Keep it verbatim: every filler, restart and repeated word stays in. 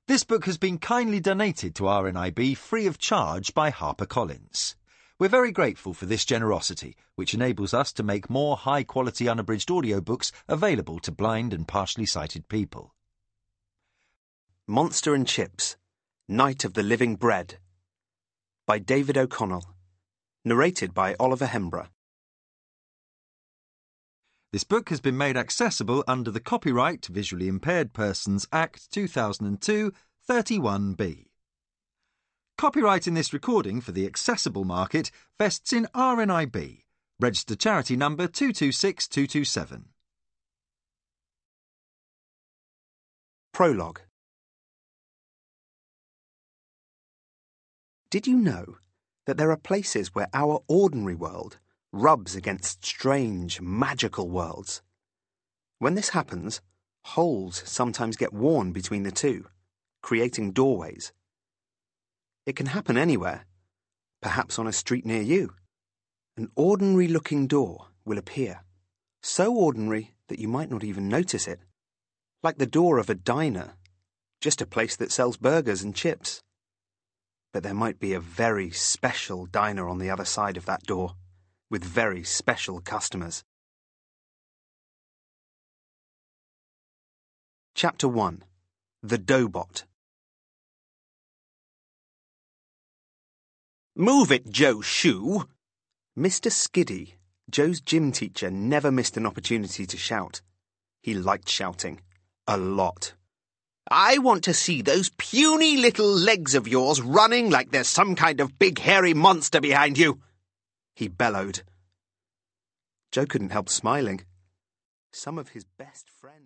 This book has been kindly donated to R N I B free of charge by HarperCollins. We're very grateful for this generosity, which enables us to make more high-quality unabridged audiobooks available to blind and partially sighted people. Monster and Chips, Night of the Living Bread, by David O'Connell. Narrated by Oliver Hembrough. This book has been made accessible under the Copyright Visually Impaired Persons Act two thousand two, thirty-one B. Copyright in this recording for the accessible market vests in R N I B, registered charity number two two six two two seven. Prologue. Did you know that there are places where our ordinary world rubs against strange, magical worlds? When this happens, holes sometimes get worn between the two, creating doorways. It can happen anywhere, perhaps on a street near you. An ordinary-looking door will appear, so ordinary that you might not even notice it, like the door of a diner, just a place that sells burgers and chips. But there might be a very special diner on the other side of that door, with very special customers. Chapter one. The Doughbot. "Move it, Joe Shoe!" Mister Skiddy, Joe's gym teacher, never missed an opportunity to shout. He liked shouting. A lot. "I want to see those puny little legs of yours running like there's some kind of big hairy monster behind you!" he bellowed. Joe couldn't help smiling. Some of his best friends...